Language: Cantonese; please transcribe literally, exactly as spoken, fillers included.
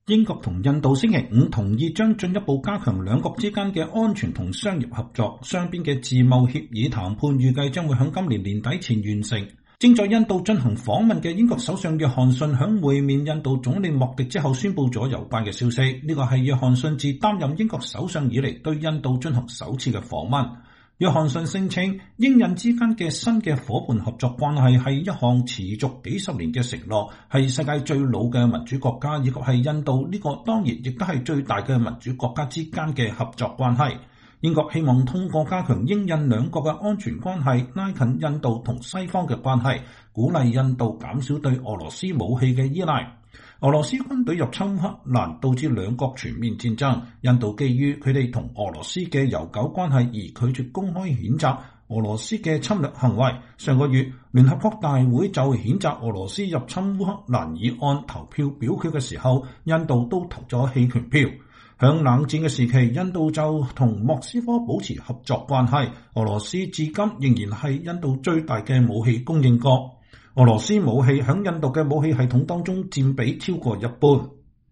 英國同印度星期五同意將進一步加強兩國之間嘅安全同商業合作，雙邊嘅自貿協議談判預計將會喺今年年底前完成。正在印度進行訪問嘅英國首相約翰遜喺會面印度總理莫迪之後宣布咗有關嘅消息，呢個係約翰遜自擔任英國首相以嚟對印度進行首次嘅訪問。約翰遜聲稱，英印之間嘅新嘅夥伴合作關係係一項持續幾十年嘅承諾，係世界最老嘅民主國家，以及係印度呢個當然亦都係最大嘅民主國家之間嘅合作關係。英國希望通過加強英印兩國嘅安全關係，拉近印度同西方嘅關係，鼓勵印度減少對俄羅斯武器嘅依賴。俄羅斯軍隊入侵烏克蘭，導致兩國全面戰爭。印度基於佢哋同俄羅斯嘅悠久關係而拒絕公開譴責俄羅斯嘅侵略行為。上個月，聯合國大會就譴責俄羅斯入侵烏克蘭議案投票表決嘅時候，印度都投咗棄權票。響冷戰嘅時期，印度就同莫斯科保持合作關係。俄羅斯至今仍然係印度最大嘅武器供應國。俄羅斯武器響印度嘅武器系統當中佔比超過一半。